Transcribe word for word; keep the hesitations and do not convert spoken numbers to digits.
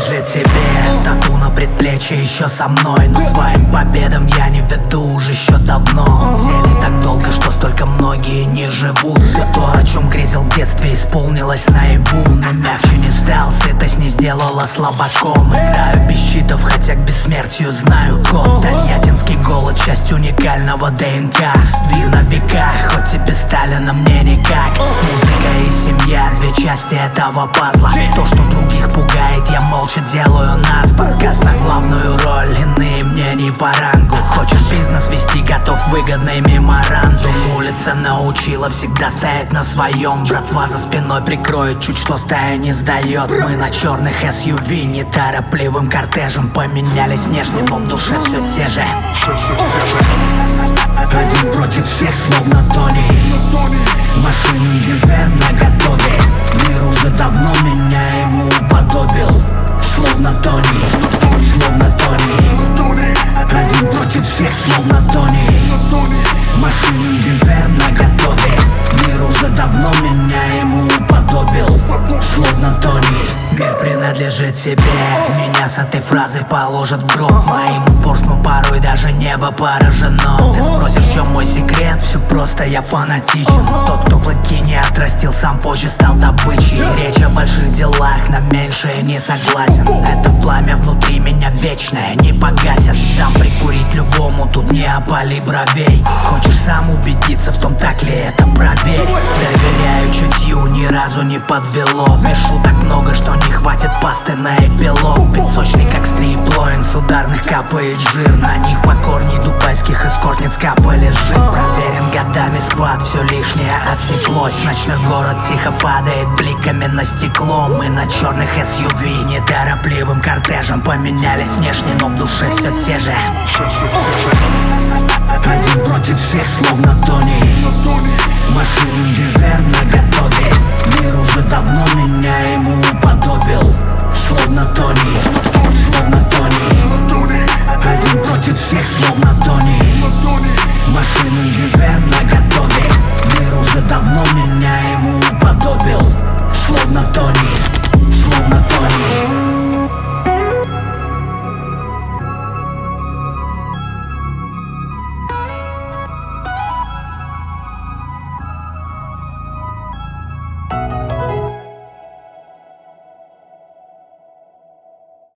принадлежит тебе. Тату на предплечье еще со мной, но своим победам я не веду уже еще давно. В деле так долго, что столько многие не живут. Все то, о чем грезил в детстве, исполнилось наяву. Но мягче не стал, сытость не сделала слабаком. Играю без щитов, хотя к бессмертию знаю код. Тольяттинский голод, часть уникального ДНК. Вина в веках, хоть и без Сталина мне никак. Музыка и семья, две части этого пазла. То, что других пугает, я молча делаю наспор. Газ на главную роль, иные мне не по рангу. Хочешь бизнес вести, готов выгодный меморандум. Улица научила всегда стоять на своем. Братва за спиной прикроет, чуть что стая не сдает. Мы на черных эс ю ви, неторопливым кортежем. Поменялись внешне, но в душе все те же. Один против всех, словно Тони. Машину Невер наготове. Мир уже давно меня ему уподобил. Словно Тони, словно Тони. Один против всех, словно Тони. Машину Невер наготове. Мир уже давно меня ему уподобил. Словно Тони. Мир принадлежит тебе. Меня с этой фразой положат в гроб. Моим упорством порой даже небо поражено. Ты спросишь, в чем мой секрет? Все просто, я фанатичен. Тот, кто клыки не отрастил, сам позже стал добычей. Речь о больших делах, на меньшее не согласен. Это пламя внутри меня вечное, не погасят. Дам прикурить любому, тут не опали бровей. Хочешь сам убедиться в том, так ли это, проверь. Доверяю чутью, ни разу не подвело. Пишу так много, что не хватит пасты на эпилог. Бит сочный, как стриплоин, с ударных капает жир. На них по корней дубайских эскортниц капали жир. Проверен годами сквад, все лишнее отсеклось. Ночной город тихо падает бликами на стекло. Мы на черных эс ю ви, неторопливым кортежем. Поменялись внешне, но в душе все те же. Один против всех, словно